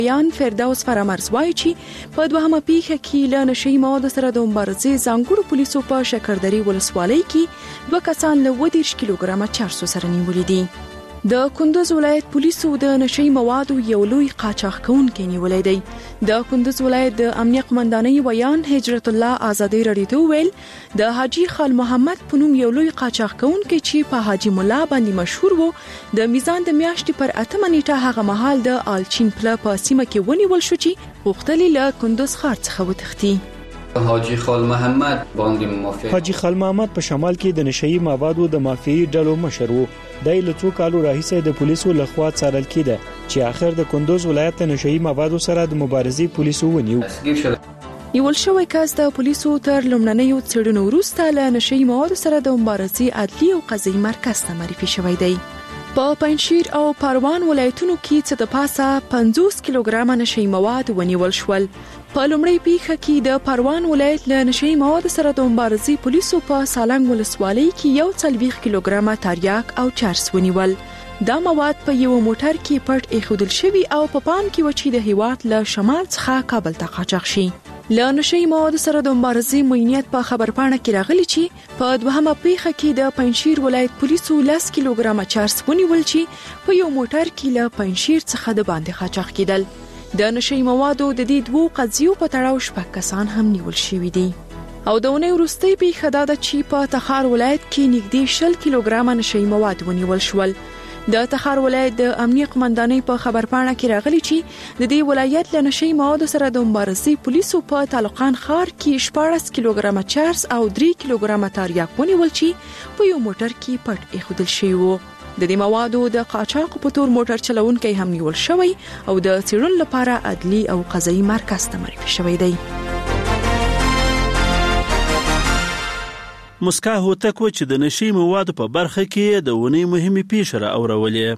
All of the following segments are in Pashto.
یان فردوس فرامرز وایي چې په دوهمه پیښه کې له نشي موادو سره د مبارزې ځانګړو پولیسو په شکردرې ولسوالۍ کې 2 کسان له 20 کیلوګرامه چارسو سره نیولي دي. د کندوز ولایت پولیسو د نشي موادو یو لوی قاچاق کوونکی نیولای دی. د کندوز ولایت د امنیه قومندانۍ ویان هجرت الله آزادۍ رادیو ته ویل د حاجی خال محمد په نوم یو لوی قاچاق کوونکی چې په حاجی مولا باندې مشهور وو د میزان د میاشتې پر 8 نیټه هغه مهال د آلچین پله په سیمه کې ونیول شو چې غوښتل له کندوز ښار څخه وتښتي. حاجی خال محمد باندې مافیا حاجی خال محمد په شمال کې د نشئی موادو د مافیایي ډلو مشر وو. د لڅو کالو راهیسه د پولیسو لخوا څارل کېده چې اخر د کندوز ولایت د نشئی موادو سره د مبارزې پولیسو ونیو. نیول شوی کس د پولیسو تر لومړنیو څېړنو وروسته له نشئی موادو سره د مبارزې عدلي او قضایي مرکز ته معرفي شوی دی. په پنځشیر او پروان ولایتونو کې څه د پاسه 50 کیلوګرام نشئی مواد ونیول شول. په لومړی پیښه کې د پروان ولایت له نشئی مواد سره د مبارزې پولیسو په سالنګ ولسوالۍ کې 40 کیلوګرام تریاک او چرس ونیول. دا مواد په یو موټر کې پټ ایښودل شوی او په پام کې و چې د هیواد له شمال څخه کابل ته قاچاق شي. له نشئی مواد سره د مبارزې مؤمنیت په خبرپاڼه کې راغلی چې په دوهمه پیښه کې د پنځشیر ولایت پولیسو 10 کیلوګرام چرس ونیول چې په یو موټر کې له پنځشیر څخه د باندې قاچاق کېدل. د نشئی موادو د دې 2 قضیو په تړاو 6 کسان هم نیول شوي دي. او د اونۍ وروستۍ پیښه دا ده چې په تخار ولایت کې نږدې 10 کیلوګرام نشئی مواد ونیول شول. د تخار ولایت د امنیه قومندانۍ په خبرپاڼه کې راغلی چې د دې ولایت له نشئی موادو سره د مبارزې پولیسو په طالقان ښار کې 14 کیلوګرام چرس او 3 کیلوګرام تریاک ونیول چې په یو موټر کې پټ ایښودل شوی وو. د دې موادو د قاچاق په تور موټر چلونکي هم نیول شوی او د څېړنې لپاره عدلي او قضایي مرکز ته معرفي شوی دی. مسکا هوتک و چې د نشي موادو په برخه کې د ونې مهمه پیښه را اورولې.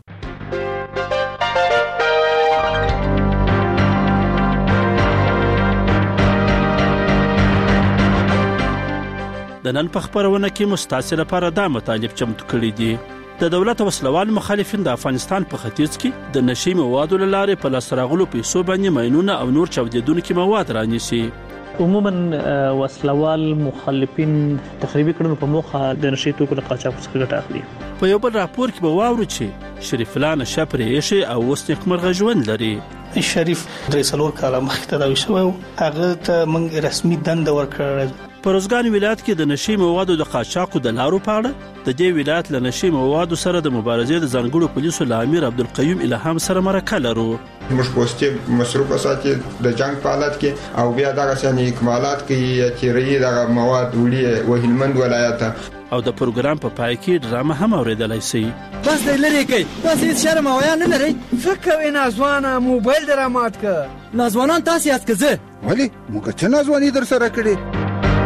د نن په خبرونه کې مستاسو لپاره دا مطالب چمتو کړی دي. د دولت وسلوال مخالفین د افغانستان په ختیځ کې د نشي موادو لاره په لاس راغلو پیسو باندې ماینونه او نور چاودیدونکي مواد رانیسي. عموما وسلوال مخالفین تخریبي کړنو په موخه د نشي توکو د قاچاق څخه ګټه اخلي. په یو بل راپور کې به واورو چې شریف لان شپري شي او وسنکمرغه ژوند لري. شریف درې کاله مخکې تداوي شوی هغه ته موږ رسمي دنده ورکړه. په روزګان ولایت کې د نشي موادو د قاچاق د لارو په اړه د دې ولایت له نشي موادو سره د مبارزې د ځانګړو پولیسو امیر عبدالقیوم الهام سره مرکه لرو. موږ پوسټي مصروف ساتي د جنگ په حالت کې او بیا دغه څنګه اکمالات کې چې ری دغه مواد وړي وهلمند ولایت او د پروګرام په پای کې ډرامه هم اوریدلای شي. بس د لری کوي بس هیڅ شرم او حیا نه لري. فکر نازوانه موبایل درامات ک نازوانان تاسو یاد کزه ولی موږ چې نازوانی در سره کړی.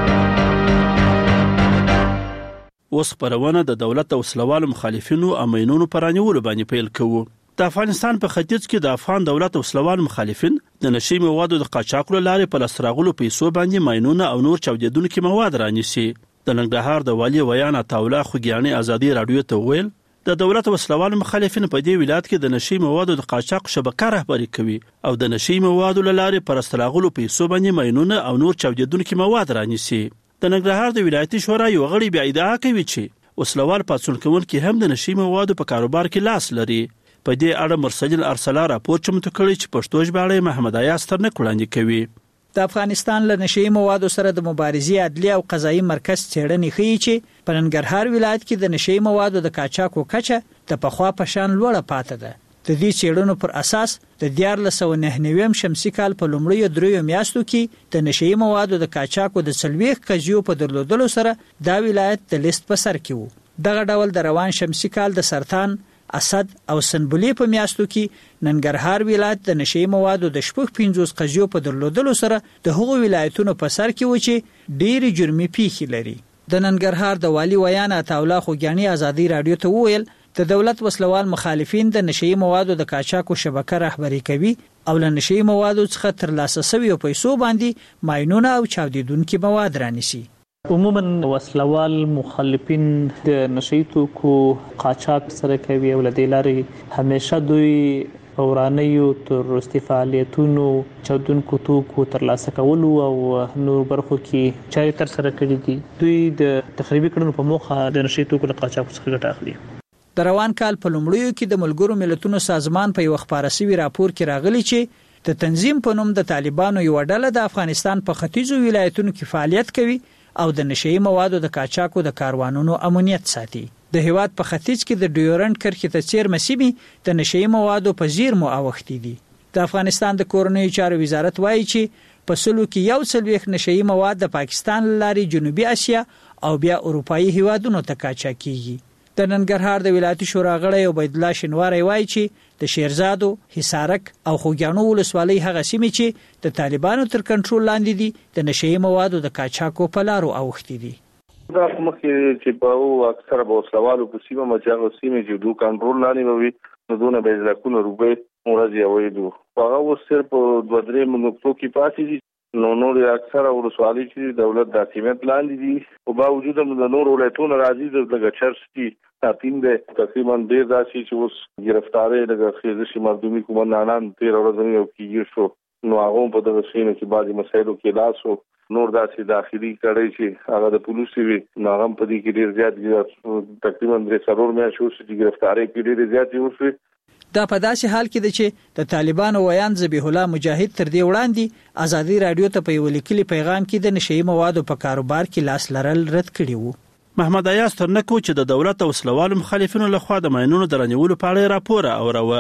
اوس خبرونه د دولت او وسلوالو مخالفینو امینونو پرانیولو باندې پیل کوو. د افغانستان په ختیځ کې د افغان دولت او وسلوالو مخالفین د نشي موادو د قاچاق لارې په لاس راغلو پیسو باندې ماینونه او نور چاودیدونکي مواد رانیسي. د ننګرهار د والی ویان عطاالله خوګیاني ازادي رادیو ته ویل د دولت او وسلوالو مخالفین په دې ولایت کې د نشي موادو د قاچاق شبکه رهبري کوي او د نشي موادو لارې پر استراغلو پیسو باندې ماینونه او نور چاودیدونکي مواد رانیسي. د ننګرهار د ولایتي شورا یو غړي بیا ادعا کوي چې وسلوال پاتون کوونکي هم د نشي موادو په کاروبار کې لاس لري. په دې اړه مرسل ارسلا راپور چمتو کړی چې پښتو ژباړه محمد ایاز تر نه وړاندې کوي. د افغانستان له نشئی موادو سره د مبارزې عدلي او قضایي مرکز څېړنې ښیي چې په ننګرهار ولایت کې د نشئی موادو د قاچاقو کچه د پخوا په شان لوړه پاتې ده. د دې څېړنو پر اساس د 1499 شمسي کال په لومړیو 3 میاشتو کې د نشئی موادو د قاچاقو د 40 قضیو په درلودلو سره دا ولایت د لیست په سر کې وو. دغه ډول د روان شمسي کال د سرطان، اسد او سنبلې په میاشتو کې ننګرهار ولایت د نشئی موادو د 50 قضیو په درلودلو سره د هغو ولایتونو په سر کې و چې ډېری جرمي پیښې لري. د ننګرهار د والی ویان عطاالله خوګیاني ازادي رادیو ته وویل د دولت وسلوال مخالفین د نشئی موادو د قاچاقو شبکه رهبري کوي او له نشئی موادو څخه ترلاسه شویو پیسو باندې ماینونه او چاودیدونکي مواد رانیسي. عموما وسلوال مخالفین د نشئی توکو قاچاق سره کوي او له دې لارې همیشه دوی ورانیو تروریستي فعالیتونو چاودونکو توکو ترلاسه کولو او نور برخو کې چارې تر سره کړې دي. دوی د تخریبي کړنو په موخه د نشي توکو له قاچاق څخه ګټه اخلي. د روان کال په لومړیو کې د ملګرو ملتونو سازمان په یو خبره سوي راپور کې راغلی چې د تنظیم په نوم د طالبانو یو ډله د افغانستان په ختیځو ولایتونو کې فعالیت کوي او د نشي موادو د قاچاقو د کاروانونو امنیت ساتي. د هیواد په ختیځ کې د ډیورنډ کرښې ته څیر مسیبي د نشي موادو په زیرمو اوختي دي. د افغانستان د کورنیو چارو وزارت وایي چې په سلو کې 1 نشي مواد د پاکستان لاري جنوبي اسیا او بیا اروپאי هیوادونو ته قاچاق کیږي. د ننګرهار د ولایتي شورا غړی عبید الله شنواری وایي چې د شیرزادو، حصارک او خوګیانو ولسوالۍ هغه سیمې چې د طالبانو تر کنټرول لاندې دي د نشي موادو د قاچاقو په لارو اوختي دي. دا مخکې چې په اکثره به وسلوالو په سیمه مچاغو سیمې چې دوی کنټرول لاندې وي نو دونه به ځکونه روبه مرزي وایي. هغه اوس صرف 2-3 منطقو کې پاتې دي. نور اکثره ولسوالۍ چې دولت د حکومت لاندې دي او باوجود د نور ولایتونو راځي د چرستي تاتین ده تقریبا ډیر داسي چې اوس گرفتارې د خېزشي مردمي کومندانان 13 ورځې یو کېږي شو نو هغه په دغه سینه کې بعضي مسایلو کې لاسو نور داسي داخلي کړي چې هغه د پولیسو وی ناغم په دې کې ډیر زیات تقریبا 3 مې شو چې گرفتارې کې ډیر زیات وشو. دا په داسې حال کې ده چې د طالبانو ویان ذبیح الله مجاهد تر دې وړاندې ازادي رادیو ته په یو لیکلي پیغام کې د نشي موادو په کاروبار کې لاس لرل رد کړی وو. محمد ایاز ترنکو چې د دولت او وسلوالو مخالفینو لخوا د ماینونو درنیولو په اړه راپور اوروه.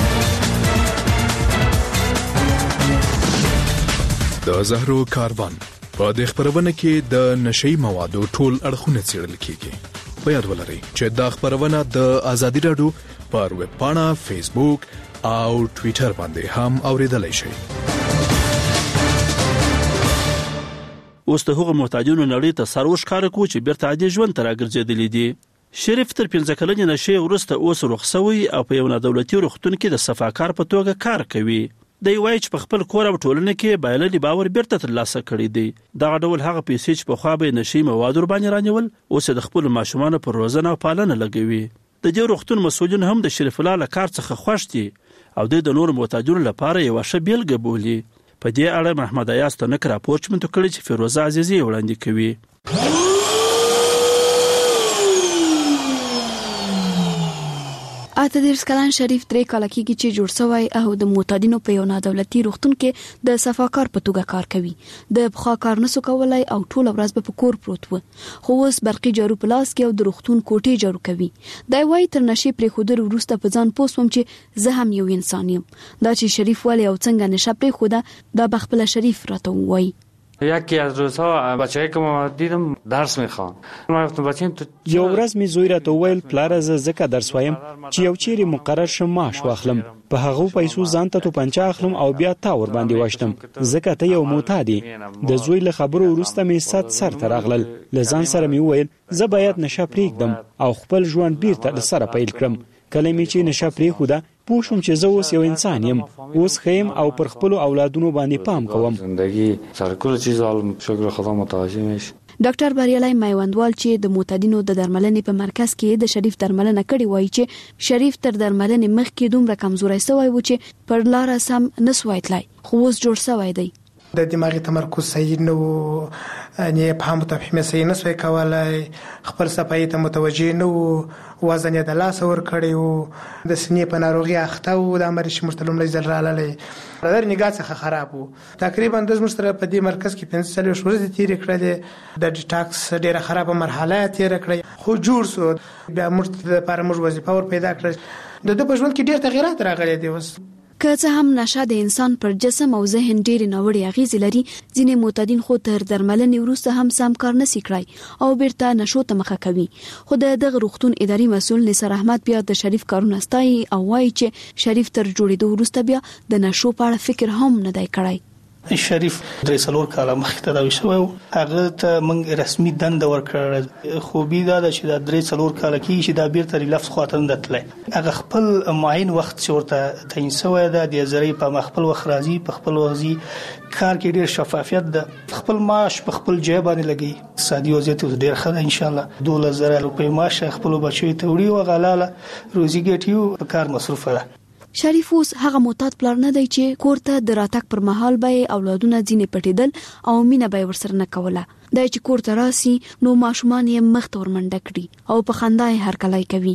د زهرو کاروان په د خبرونه کې د نشي موادو ټول اړخونه څیړل کیږي. په یاد ولرئ چې دا خبرونه د ازادي رادیو پر ویب پاڼه، فیسبوک او ټوئیټر باندې هم اوریدلای شئ. اوس د هغو محتاجونو نړۍ ته سر وښکاره کو چې بیرته عادي ژوند ته راګرځېدلي دي. شریف تر 15 کلنې نشي وروسته اوس رخصوي او په یو نادولتي روغتون کې د صفاکار په توګه کار کوي. دی وایي چې په خپل کور او ټولنه کې بایللي باور بیرته ترلاسه کړی دی. دغه ډول هغه پیسې چې پخوا به نشي مواد ور باندې رانیول اوس د خپل ماشومانو پر روزنه او پالنه لګوي. د دې روغتون مسؤلین هم د شریف الله له کار څخه خوښ دي او د نور محتاجونو لپاره یو ښه بیلګه بولي. په دې اړه محمد ایاز تنک راپور چمتو کړی چې فیروزه عزیزی وړاندې کوي. اته درس کلان شریف 3 کال کېږي چې جوړ شوی او د معتادینو په یو نادولتي روغتون کې د صفاکار په توګه کار کوي. د بخا کار نسو کولای او ټول ورځ په کور پروت و. خو اوس برقي جارو پلاس کې او د روغتون کوټې جارو کوي. دا وایي تر نشي پرې خودر وروسته په ځان پوسوم چې زه هم یو انسان یم. دا چې شریف ولی او څنګه نشه پرې خوده دا بخپل شریف راته وایي. یکی از روزها بچه‌ای که ما دیدم درس می‌خوان. ما گفتم بچه‌م تو یو ورځ می زوی راته ویل پلار زکه درس وایم چې یو چیرې مقرر شم معاش واخلم په هغه پیسو ځان ته توپنچه اخلم او بیا تا ور باندې واشتم زکه ته یو معتادی. د زوی له خبرو وروسته می ست سر تر اغلل لزان سره می ویل زه باید نشه پریږدم او خپل ژوند بیرته سره پیل کړم. کله می چې نشه پری خوده پوښوم چې زه اوس یو انسان یم. اوس خیم او پر خپل اولادونو باندې پام کوم. زندگی سر کل چیز عالم شکر خدا متوجه میشه. ډاکټر بریالای میوندوال چې د معتادینو د درملنې په مرکز کې د شریف درملنه کړې وایي چې شریف تر درملنې مخکې دومره کمزوري شوی و چې پر لار سم نسوای تلای خو اوس جوړ شوی دی. د دماغي تمرکز صحیح نه وو، نه فهم تفهیم صحیح نه سوی کولای، خپل صفای ته متوجه نه وو، وزن یې د لاس ور کړی وو، د سینې په ناروغي اخته وو، د امر شمرتلوم لزل رالاله در نگاه څخه خراب وو. تقریبا د مستر په دې مرکز کې 45 ورځې تیر کړل. د ډیټاکس ډیره خرابه مرحله تیر کړې خو جوړ سو. بیا مرتد لپاره موږ وظیفه ور پیدا کړل. د په ژوند کې ډیر تغیرات راغلي دي. اوس که څه هم نشه د انسان پر جسم او ذهن ډېر نوړې اغیزې لري، ځینې معتادین خو تر درملنې وروسته هم سم کار نشي کړای او بیرته نشو ته مخه کوي. خو دغه روغتون اداري مسؤل نثار احمد بیا د شریف کارونه ستایي او وایي چې شریف تر جوړېدو وروسته بیا د نشو په اړه فکر هم نه دی کړی. شریف 3 کال مخکې تداوي شوی و. هغه ته موږ رسمي دنده ورکړه. خو بیا دا چې دا 3 کال کې چې دا بیرته لفظ خاطر نه تللی. هغه خپل معین وخت چې ورته تعین شوی دا د زری په خپل وخت راځي، په خپل وځي کار کې ډیر شفافیت ده. خپل معاش په خپل جیب باندې لګي. اقتصادي وضعیت ډیر ښه ده. ان شاء الله 2000 روپۍ معاش خپل بچی ته وړي او غلاله روزي ګټي په کار مصروف ده. شریف اوس هغه معتاد پلار نه دی چې کور ته د راتګ پر مهال به اولادونه ځینې پټېدل او مینه به ورسره نه کوله. دا چې کور ته راسي نو ماشومان یې مخ ته ورمنډه کړي او په خندا یې هرکلی کوي.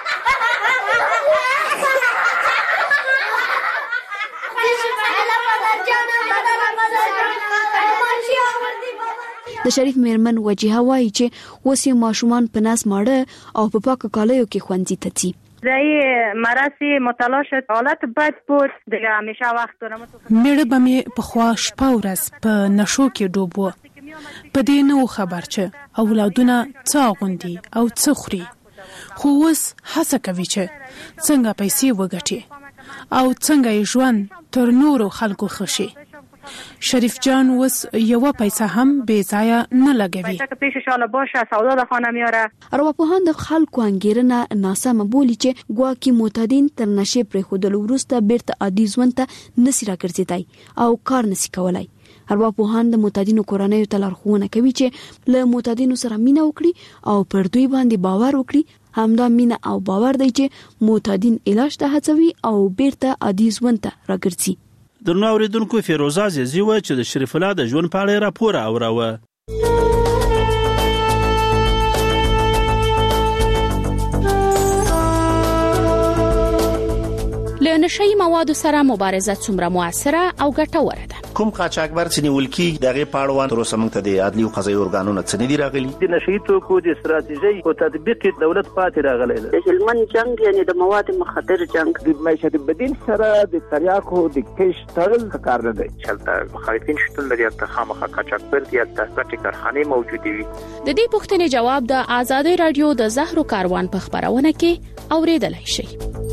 د شریف میرمن وجیها وایي چې اوس یې ماشومان په ناس ماړه او په پاکو کالیو کې ښوونځي ته ځي. زي مراسي مطالعه شد حالت بد بود دیگه همیشه وخت دارم. میړه به مې په خوا شپه ورځ په نشو کې ډوب و. په دې نو خبر چې اولادونه څه غوندي او څه خوري، خو اوس هڅه کوي چې څنګه پیسې وګټي او څنګه یې ژوند تر نورو خلکو ښه شي. شریف جان اوس یوه پیسه هم بې ځایه نه لګوي. پیسه که پیش شاله باشه سودا د خانه میاره. ارواپوهان د خلکو انګیرنه ناسمه بولي چې ګواکې معتادین تر نشې پرېښودلو وروسته بیرته عادي ژوند ته نسي راګرځېدای او کار نسي کولای. ارواپوهان د معتادینو کورنیو ته لارښوونه کوي چې له معتادینو سره مینه وکړي او پر دوی باندې باور وکړي. همدا مینه او باور دی چې معتادین علاج ته هڅوي او بیرته عادي ژوند ته راګرځي. درنو اوریدونکو، فیروزه عزیزی و چې د شریف الله د ژوند په اړه راپور اوراوه. له نشئی موادو سره مبارزه څومره موثره او ګټوره ده؟ کوم قاچاقبر چې نیول کیږي دغه پاړوان تر اوسه موږ ته د عدلي او قضایي ارګانونو څخه نه دی راغلي. د نشئی توکو د استراتیژي او تطبیق دولت پاتې راغلی دی. د هلمند جنگ یعنی د مواد مخدر جنگ د معیشت بدیل سره د تریاکو د کش تړل کار نه دی. چلته مخالفین شتون لري ته خامخا قاچاقبر دي ته ګټي کارخانه موجوده وي. د دې پوښتنې جواب د آزادۍ رادیو د زهرو کاروان په خبرونه کې اوریدلای شئ.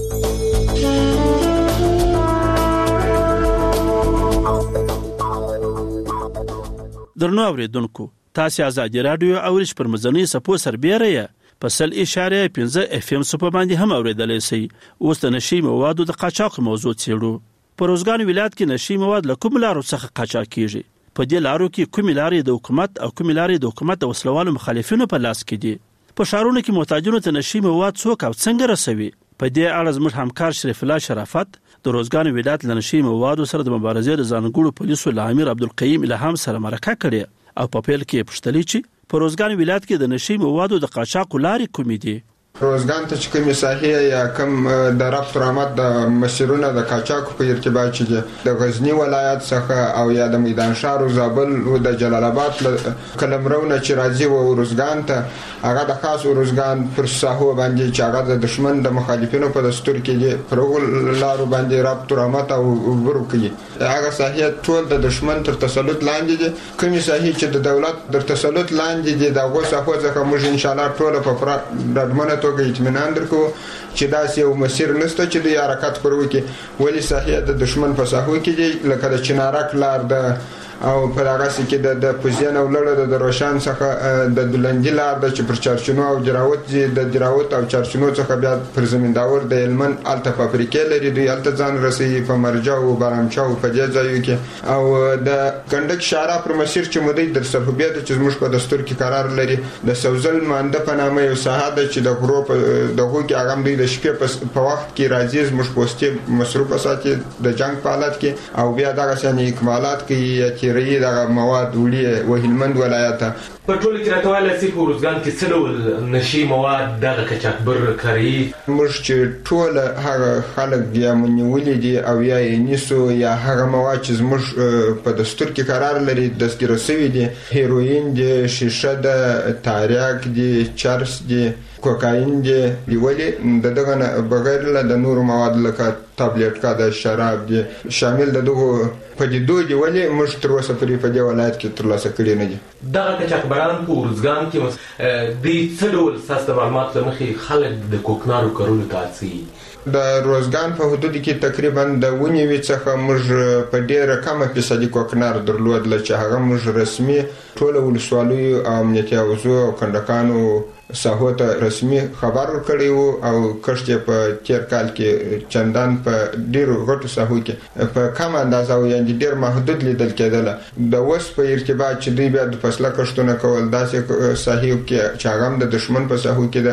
درنو اوریدونکو، تاسو آزادۍ رادیو اورش پر مزنی سپو سربېره په 0.15 FM سپو باندې هم اوریدلای شئ. اوس د نشي موادو د قاچاق موضوع څېړو. په روزګان ولایت کې نشي مواد له کوم لارو څخه قاچاق کیږي؟ په دې لارو کې کوم لارې د حکومت او کوم لارې د حکومت د وسلوالو مخالفینو په لاس کې دي؟ په شهرونو کې معتادینو ته نشي مواد څوک او څنګه رسوي؟ په دې اړه زموږ همکار شریف الله شرافت د روزګان ولایت له نشي موادو سره د مبارزې د ځانګړو پولیسو لامر عبدالقیوم الهام سره مرکه کړې او په پیل کې پوښتنې چې په روزګان ولایت کې د نشي موادو د قاچاق لارې کومې دي؟ روزګان ته چې کومې ساحې یا کوم د ربط رحمت د مسیرونه د قاچاق په ارتباط چې د غزنی ولایت څخه او یا د میدان شهر او زابل او د جلال آباد کلمرونه چې راځي و روزګان ته هغه د خاص روزګان پر ساحو باندې چې هغه د دشمن د مخالفینو په دستور کې دي پر لارو باندې ربط رحمت او ورو کوي. هغه ساحې ټول د دشمن تر تسلط لاندې دي. کومې ساحې چې د دولت تر تسلط لاندې دي دا غوسه خو ځکه موږ ان شاء الله ټول په ډډمنه توګه اطمینان درکو چې داسې یو مسیر نشته چې د حرکت پر وکړي. ولی ساحې د دشمن په ساحو کې دي لکه د چنارک لار د او پر هغه کې د پوزین او لړ د روشان څخه د دلندی لار د چې پر چارچنو او جراوت دي د جراوت او چارچنو څخه بیا پر زمینداور د هلمند الته فابریکې لري دوی الته ځان رسي په مرجا او بارامچا او په دې ځایو کې او د کندک شارع پر مسیر چې مودي در صحوبیت چې زموږ په دستور کې قرار لري د سوزل مانده په نامه یو ساحه ده چې د غرو د هغو کې هغه دوی د شپې په وخت کې راځي زموږ پوسټي مصروف ساتي د جنگ په حالت کې او بیا دغه څنګه اکمالات کوي رئی دغه مواد وړي و هلمند ولایت په ټول کې راټول سي په روزګان کې څه ډول نشي مواد دغه قاچاقبر کوي؟ موږ چې ټول هغه خلک یا منولې دي او یا نیسو یا هغه مواد چې موږ په دستور کې قرار لري دستګیر شوی دي هیروین دي شیشه ده تاریاک دي چرس دي کوکاین دی ولی دغه بغیر له د نور مواد لکه تابلیټ کا د شراب دی شامل دغه پدیدو دی ولی موږ تر اوسه پرې په دې ولایت کې ترلاسه کړی نه دي. دغه قاچاقبران په روزګان کې د څه ډول ساست معلومات لمخې خلک د کوکنارو کارولو ته هڅوي؟ د روزګان په حدود کې تقریبا د ونیوي څخه موږ په ډیره کمه فیصدي کوکنار درلود چې هغه موږ رسمي ټول ولسوالیو او امنیتي اوزو او کندکانو ساحو ته رسمي خبر ورکړی وو او کښت په تیر کال کې چندان په ډیرو غټو ساحو کې په کم اندازه او یعنی ډیر محدود لیدل کېدل. د وس په ارتباط چې دوی بیا د فصله کښتونه کول داسې ساحو کې چې هغه د دشمن په ساحو کې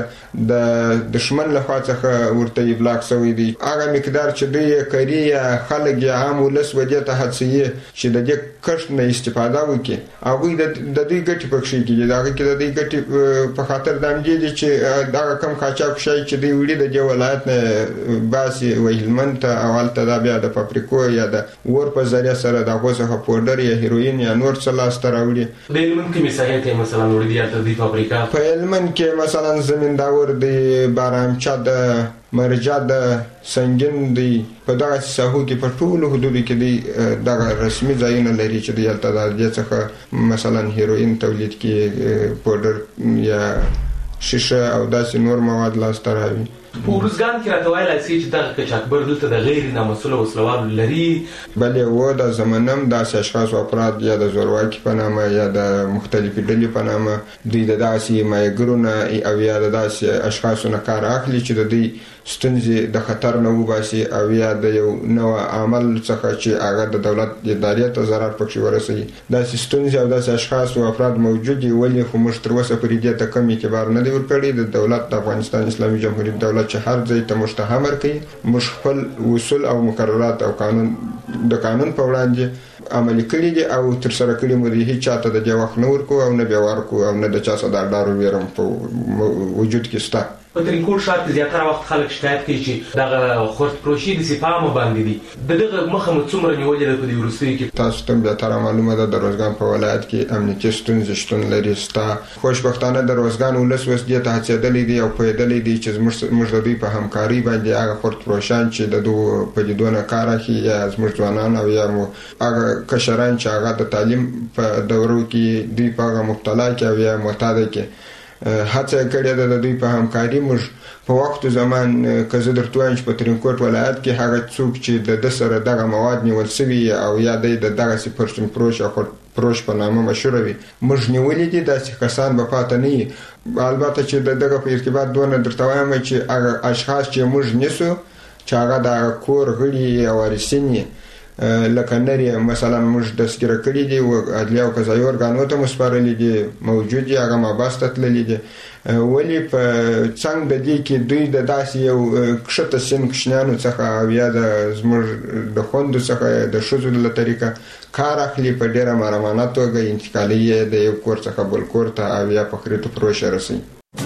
د دشمن له خوا څخه ورته ابلاغ شوی دی. هغه مقدار چې دوی کړي خلک عام ولس ودی ته هڅوي چې د دې کښت نه استفاده وکړي. هغه د دې ګټې پکې کېږي دا کې د دې ګټې په خاطر د امجدي چې دا کم قاچاق شي چې دی وړي د ولایت نه باسي وهلمنت او الته دا بیا د فابریکو یا د ور په ذریعہ سره د غوسه پودر یا هیروین یا نور څه لاس ته راوړي. د هلمند کې مثال ته مثلا وړي د دې فابریکا په هلمند کې مثلا زمینداور دی بارامچا د مرجع د سنگین دی په دغه ساحو کې په ټولو حدودو کې دی دغه رسمي ځایونه لري چې د الته څخه مثلا هیروین تولید کې پودر یا شیشه او داسې نور مواد لاس ته راوي. په ورزګان کې راته وایي چې دغه قاچاقبر دلته د غیر نامسؤل وسلوال لري. بلې و د زمنم داسې اشخاص او افراد یا د زورواکي په نامه یا د مختلفې ډلې په نامه دوی د داسې مایګرونه او یا د داسې اشخاصو نه کار اخلي چې د دوی ستونزې د خطر نه وباسي او یا د یو نوع عمل څخه چې هغه د دولت ادارې ته ضرر پکې ورسوي. داسې ستونزې او داسې اشخاص او افراد موجود دي ولې خو موږ تر اوسه پورې دې ته کم اعتبار نه دی ورکړی. د دولت د افغانستان اسلامي جمهوریت دولت چې هر ځای ته مشتهم کوي موږ خپل اصول او مقررات او قانون د قانون په وړاندې عملي کړی دي او تر سره کړی مو دي. هیڅ چاته د دې وخت نه ورکو او نه بیا ورکو او نه د چا څخه د ډارو ویرم په وجود کې شته. په ترینکوټ ښار کې زیاتره وخت خلک شکایت کوي چې دغه خورد پروشي د سپامو باندې دي. دغه مخه مو څومره نیولې ده په دې وروستیو کې؟ تاسو ته بیا تر معلومه ده د روزګان په ولایت کې امنیتي ستونزې شتون لري. خوشبختانه د روزګان ولس اوس دې ته هڅېدلی دي او پوهېدلی دي چې موږ د دوی په همکاري باندې هغه خورد پروشان چې د دوی پدیدو نه کار اخلي یا زموږ ځوانان او یا هغه کشران چې هغه د تعلیم په دورو کې دوی په هغه مبتلا کې او یا معتاده کې هڅه کړې ده د دوی په همکاري. موږ په وخت زمان که زه درته وایم چې په ترینکوټ ولایت کې هغه څوک چې د سره دغه مواد نیول شوي او یا د دغسې پرچون فروش او فروش په نامه مشهوره وي موږ نیولي دي. داسې کسان به پاته نه وي. البته چې د دغه په ارتباط دونه درته وایم چې هغه اشخاص چې موږ نیسو چې هغه د کور غړي او وارثین یې لکه نری مثلا موږ دستګیره کړي دي او عدلیه او قضایي ارګانو ته مسپارلي دي موجود دي هغه مباحث ته تللي دي. ولی په څنګه د دې کې دوی د داسې یو کښته سین کښنیانو څخه او یا د زموږ د خوندو څخه د ښځو له طریقه کار اخلي په ډیره مهربانه توګه انتقالي یې د یو کور څخه بل کور ته او یا په خریدو پروژې رسوي.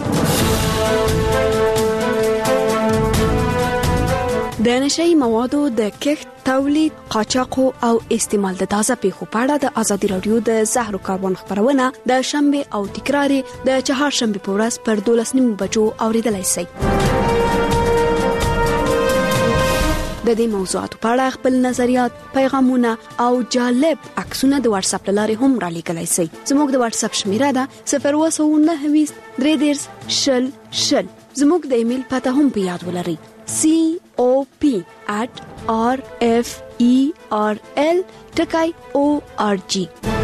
د نشئی موادو د کښت، تولید، قاچاق او استعمال د تازه پیښو په اړه د ازادي رادیو د زهرو کاروان خبرونه د شنبه او تکرار د چهارشنبه په ورځ پر 12:30 بجو اوریدلای شئ. د دې موضوعاتو په اړه خپل نظریات، پیغامونه او جالب عکسونه د واتس اپ لارې هم را لیږلای شئ. زموږ د واتس اپ شمیره ده 029 330 زموږ د ایمیل پته هم په یاد ولرئ cop@referl.org.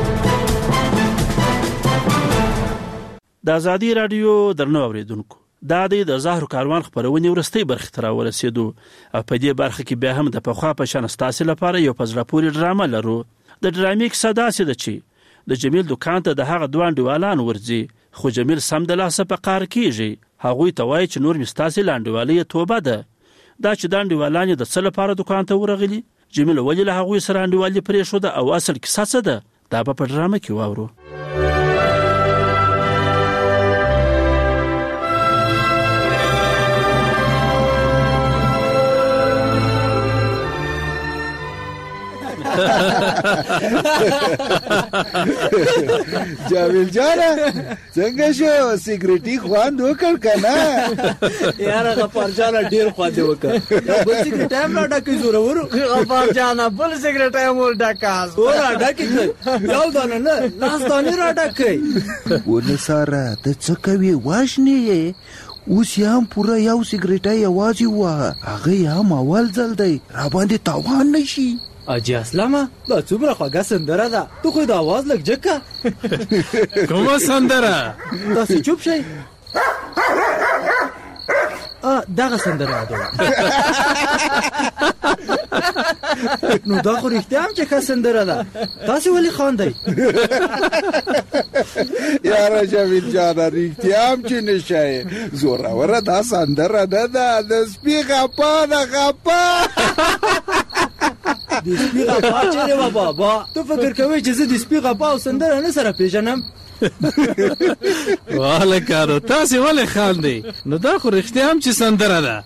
د ازادي رادیو درنو اوریدونکو دا د زهرو کاروان خبرونه ورستۍ برخه تر ورسېدو او په دې برخه کې بیا هم د پخوا په شان ستاسو لپاره یو پزړه پورې ډرامه لرو. د ډرامې کیسه داسې ده چې د جمیل دکان ته د هغه دوه انډیوالان ورځي خو جمیل سم د لاسه په قار کیږي. هغوی ته وایي چې نور مستاسي لاندوالي توبه ده. دا چې د انډیوالان د څه لپاره دکان ته ورغلي جمیل ولې له هغوی سره انډیوالي پرې شو ده او اصل کیسه څه ده دا په ډرامه کې واورو. جاویل جانا څنګه شو سیګریټي خوان وکړ کنه یار غفار جانا ډیر خو دې وکړ بل سیګریټ هم نه ډکې زورور غفار جانا بل سیګریټ هم ور ډکاس ور ډکې یو دانه نه لاس دانه را ډکې ونه ساره ته څه کوي واښنی اوس یې پورا یو سیګریټ یوازې و هغه هم اول ځل دی را باندې تاوان نشي. اجي اسلامه دا څومره خوږه سندره ده تو خو د आवाज لګ جکه کومه سندره تاسو چوپ شئ ما دغه سندره یادوم. نو دا خو رښتیا هم چې ښه سندره ده، تاسې ولې خاندئ؟ یاره جمیل جانه رښتیا هم چې نشه یې زوروره دا سندره نه ده، د سپي غپا ده غپا. د سپي غپا چېرې وه بابا؟ ته فکر کوې چې زه د سپي غپا او سندره نه سره پېژنم؟ والکانو تاسې ولې خاندئ؟ نو دا خو رښتیا هم چې سندره ده.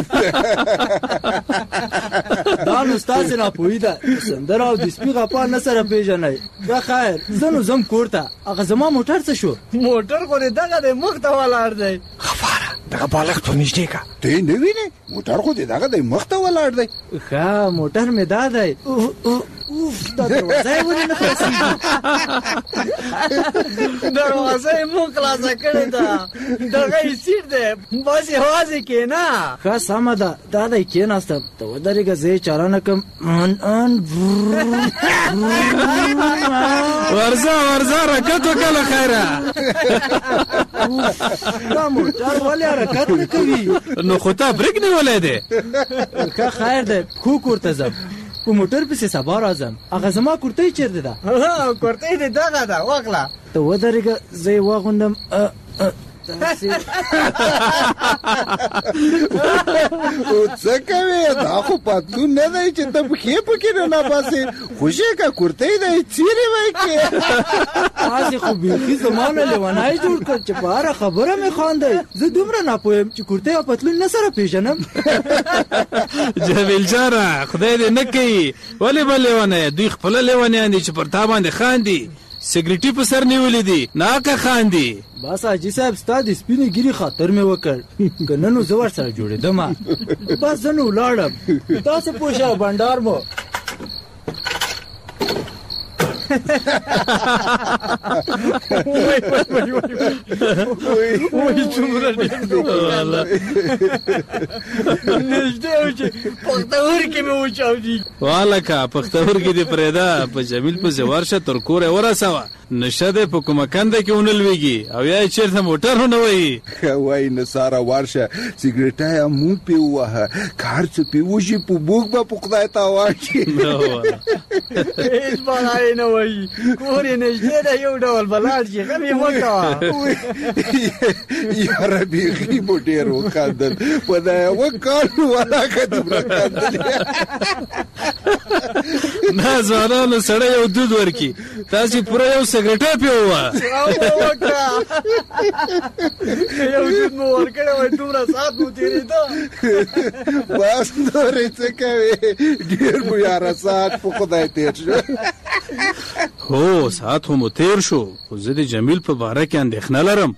دا نو ستاسې ناپوهي ده، سندره او د سپي غپا نه سره پېژنئ. ښه خیر زه نو ځم کور ته. هغه زما موټر څه شو؟ موټر خو دې دغه دی مخ ته ولاړ دی. غفاره دغه بالښت ورنږدې که. ته یې نه وینې؟ موټر خو دې دغه دی مخ ته ولاړ دی. ښه موټر مې دا دی. دا دروازه یې ولې نه خلاصېږي؟ دروازه یې مو خلاصه کړې ده، دغه یې سیټ دی، بس یوازې کښېنه. ښه سمه ده، دا دی کښېناستم. ته ودرېږه زه یې چاره نه کړم. ورځه حرکت وکړه له خیره. دا موټر ولې حرکت نه کوي؟ نو خو تا بریک نیولی دی. ښه خیر دی خو کور ته ځم، په موټر پسې سبا راځم. هغه زما کورتۍ چېرته ده؟ کورتۍ دې دغه ده، واخله. ته ودرېږه زه یې واغوندم. څه کوې؟ دا خو پتلون نه دی چې ته پښې پکې نه باسې. خوشې که کورتۍ دی څیرې وی کې. تاسې خو بیخي زما نه لیونی جوړ کړ چې په هره خبره مې خاندئ. زه دومره ناپوه یم چې کورتۍ او پتلون نه سره پېژنم. جمیل جانه خدای دې نه کوي، ولې به لیونی؟ دوی خپله لیونیان دي چې پر تا باندې خاندي. سګریټي په سر نیولې دي، ناکه خاندي. بس حاجي صاحب ستا د سپینې ګیرې خاطر مې وکړ، که نه نو زه ورسره جوړېدم. بس زه نو ولاړم، تاسو پوه شه بنډار مو. وای څومره ډېر نږدې و چې پښتورګي مې وچاودي. والکه پښتورګي دې پرېږده، په جمیل پسې ورشه تر کوره یې ورسوه. نشه دی په کومه کنده کې ونه لوېږي او یا یې چېرته موټر ونه وهي. وایي نثاره ورشه سګرېټه یې مونږ پې ووهه، که هر څه پې وشي په موږ به په خدای تاوان شي. هېڅ بلا یې نه وهي، کور یې نږدې ده، یو ډول به لاړ شي. غم یې مه کوه. یاره بیخي مو ډېر وخندل، په دا یوه کال ولاکه دومره خندل. نه ځوانانو سړی یو دود ورکړي، تاسې پوره یو سګرېټه پې ووهه. یو دود مو ورکړی وای، دومره ساعت مو تېرېده. بس نورې څه کوې؟ ډېر مو یاره ساعت په خدای تېر شو. هو ساعت خو مو تېر شو، خو زه د جمیل په باره کې اندېښنه لرم.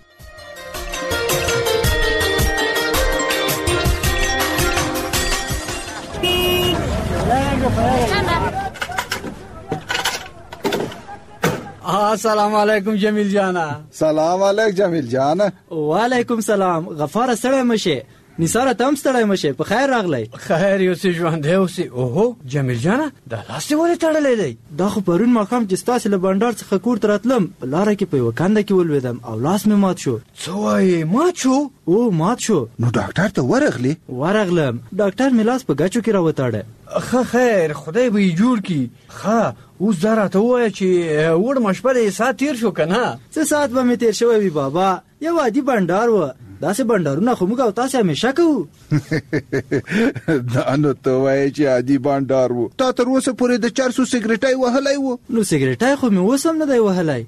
السلام علیکم جمیل جانا. سلام علیکم جمیل جانا. وعلیکم سلام. غفاره ستړی مشه، نثاره ته هم ستړی مشه، په خیر راغلی. خیر یو څه ژوندی اوسې. اوهو جمیل جانه دا لاس دې ولې تړلی دی؟ دا خو پرون ماښام چې ستاسې له بنډار څخه کور ته راتلم، په لاره کې په یوه کنده کې ولوېدم او لاس مې مات شو. څه وایې مات شو؟ او مات شو. نو ډاکټر ته ورغلې؟ ورغلم، ډاکټر مې لاس په ګچو کې راوتاړه. ښه خیر خدای به یې جوړ کړي. ښه اوس دا راته ووایه چې وړمه شپه د ساعت تېر شو که نه؟ څه ساعت به مې تېر شوی وي بابا، یو عادي بنډار و. داسې بنډارونه خو موږ او تاسې همیشه کوو. دا نو ته وایې چې عادي بنډار و. تا تر اوسه پورې د چرسو سګرېټی وهلی و؟ نو سګرېټی خو مې اوس هم نه دی وهلی.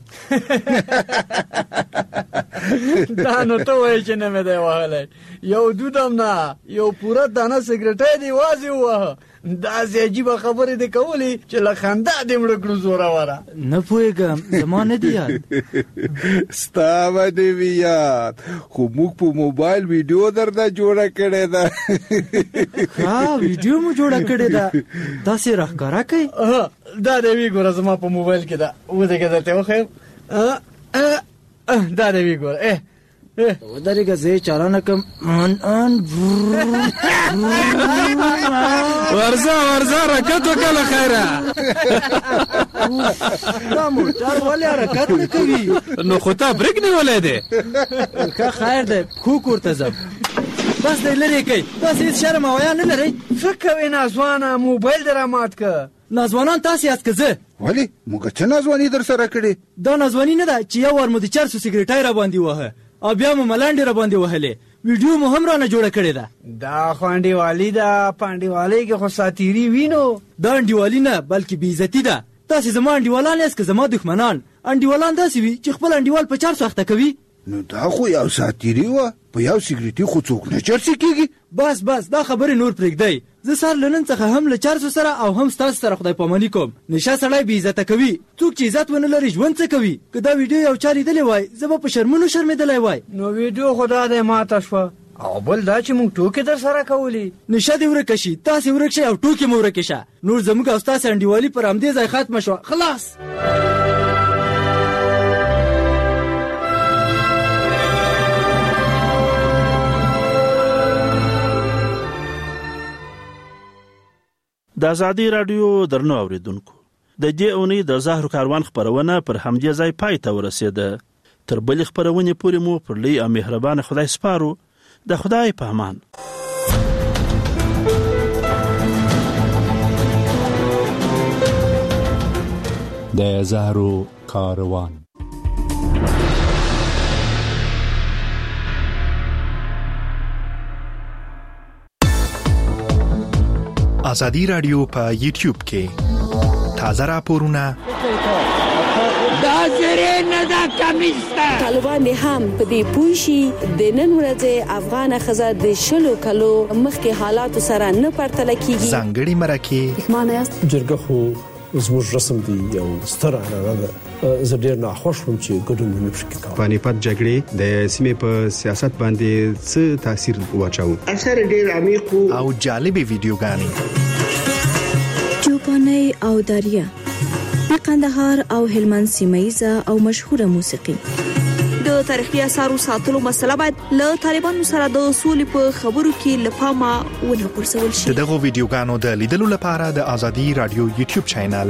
دا نو ته وایې چې نه مې دی وهلی، یو دود هم نه، یو پوره دانه سګرېټی دی یوازې ووهه. داسې عجیبه خبرې دې کولې چې له خندا دې مړه کړو زوروره. نه پوهېږم، زما نه دی یاد. ستا به دې وي یاد، خو موږ په موبایل ویډیو درته جوړه کړې ده. ښه ویډیو مو جوړه کړې ده، داسې راښکاره کوي. دا دې وی ګوره زما په موبایل کې ده، ودرېږه درته وښیم. دا دې وی ګوره. ودرېږه زه یې چاره نه کړم. ورځه حرکت وکړه له خیره. دا موټر ولې حرکت نه کوي؟ نو خو تا بریک نیولی دی. ښه خیر دی خو کور ته ځم. بس دی لري کوي تاسو هیڅ شرم او حیا نه لرئ څه کوئ نازوانه موبایل در مات که نازوانان تاسو یاست که زه ولې موږ څه نازواني در سره کړې دا نازواني نه ده چې یو وار مو د چرسو سګریټای را باندې وهه او بیا مو ملانډې را باندې وهلې ویډیو مو هم رانه جوړه کړې ده دا خو انډیوالي ده په انډیوالۍ کې خو ساتیري وینو دا انډیوالي نه بلکې بېعزتي ده تاسې زما انډیوالان یاست که زما دښمنان انډیوالان داسې وي چې خپل انډیوال په چرسو اخته کوي نو دا خو یو ساتیري وه په یو سګریټي خو څوک نه چرسي کېږي بس دا خبرې نور پرېږدئ زه سر له نن څخه هم له چرسو سره او هم ستاسو سره خدای پاماني کوم نشه سړی بې عزته کوي څوک چې عزت ونه لري ژوند څه کوي که دا ویډیو یو چا لیدلی وای زه به په شرمونو شرمېدلی وای نو ویډیو خو دا دی ماته شوه او بل دا چې موږ ټوکې در سره کولې نشه دې ورکه شي تاسې ورک شئ او ټوکې مو ورکې شه نور زموږ او ستاسې انډیوالي پر همدې ځای ختمه شوه خلاص د ازادي رادیو درنو اوریدونکو د دې اونۍ د زهرو کاروان خبرونه پر همدې ځای پای ته ورسېده تر بلې خبرونې پورې مو پر لوی او مهربان خدای سپارو د خدای په امان د زهرو کاروان ازادي رادیو په یوټیوب کې تازه راپورونه دا زری نه دا کمیسته طالبان هم په دې پوښي د نن ورځې افغان خزه د شلو کلو مخکې حالات سره نه پرتل کیږي ځانګړي مرکه معنی است جرګه خو زموږ رسم دی یو ستر عنعنه ده زه ډېر ناخوښ وم چې ګډون مې پکې کاوه پانیپت جګړې د سیمې په سیاست باندې څه تاثیر واچاوه اثر ډېر عمیق او جالبې ویډیوګانې چوپاني او داریا د قندهار او هلمند سیمایزه او مشهوره موسیقي د تاریخي اثارو ساتلو مسله باید له طالبانو سره د سولې په خبرو کې لپاره ونه پرسول شي دغه ویډیوګانو د لیدلو لپاره د ازادي رادیو یوټیوب چینل